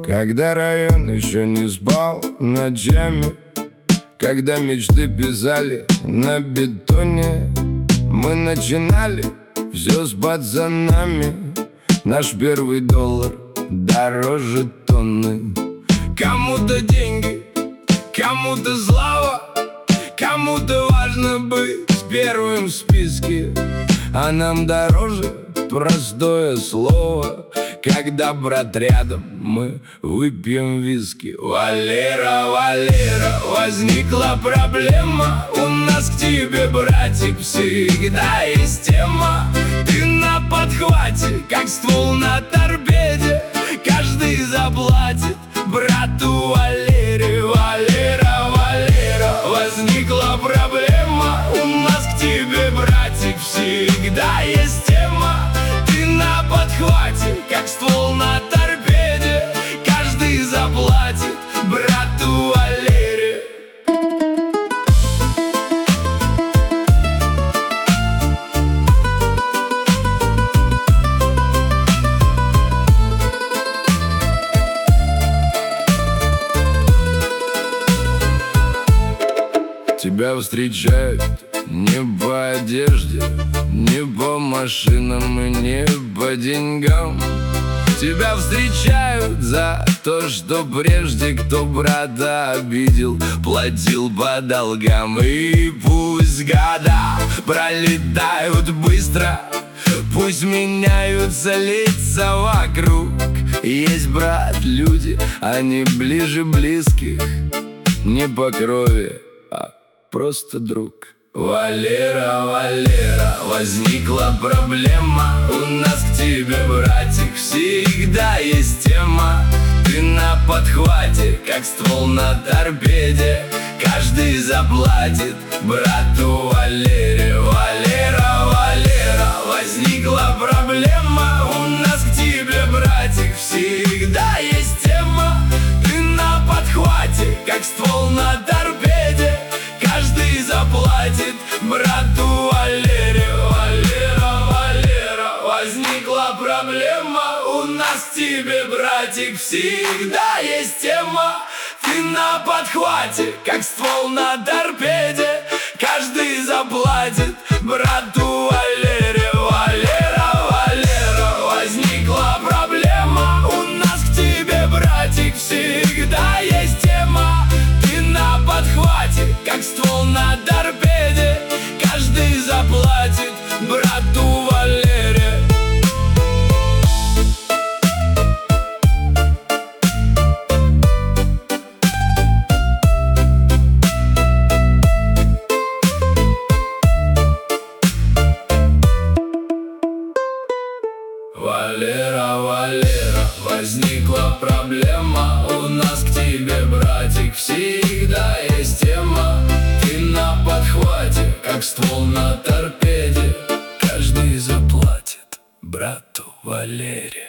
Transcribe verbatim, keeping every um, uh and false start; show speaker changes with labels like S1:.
S1: Когда район еще не спал ночами, когда мечты писали на бетоне, мы начинали все с пацанами. Наш первый доллар дороже тонны. Кому-то деньги, кому-то слава, кому-то важно быть первым в списке, а нам дороже простое слово. Когда брат рядом, мы выпьем виски. Валера, Валера, возникла проблема. У нас к тебе, братик, всегда есть тема. Ты на подхвате, как ствол на торпеде. Каждый заплатит брату Валере. Валера, Валера, возникла проблема. У нас к тебе, братик, всегда есть тема. Ты на подхвате, как ствол на торпеде. Каждый заплатит брату Валере. Тебя встречают не по одежде, не по машинам и не по деньгам. Тебя встречают за то, что прежде кто брата обидел, платил по долгам. И пусть года пролетают быстро, пусть меняются лица вокруг. Есть, брат, люди, они ближе близких, не по крови, а просто друг. Валера, Валера, возникла проблема. У нас к тебе, братик, всегда есть тема. Ты на подхвате, как ствол на торпеде. Каждый заплатит брату Валере. Валера, Валера, возникла проблема. У нас к тебе, братик, всегда есть тема. Ты на подхвате, как ствол на торпеде. Каждый заплатит брату Валере. Валера, Валера, возникла проблема. У нас к тебе, братик, всегда есть тема. Ты на подхвате, как ствол на торпеде. Каждый заплатит брату Валере. Валера, Валера, возникла проблема. У нас к тебе, братик, всегда есть тема. Ты на подхвате, как ствол на торпеде. Каждый заплатит брату Валере. Валера, Валера, возникла проблема. У нас к тебе, братик, всегда есть тема. Ты на подхвате, как ствол на торпеде. Каждый заплатит брату Валере.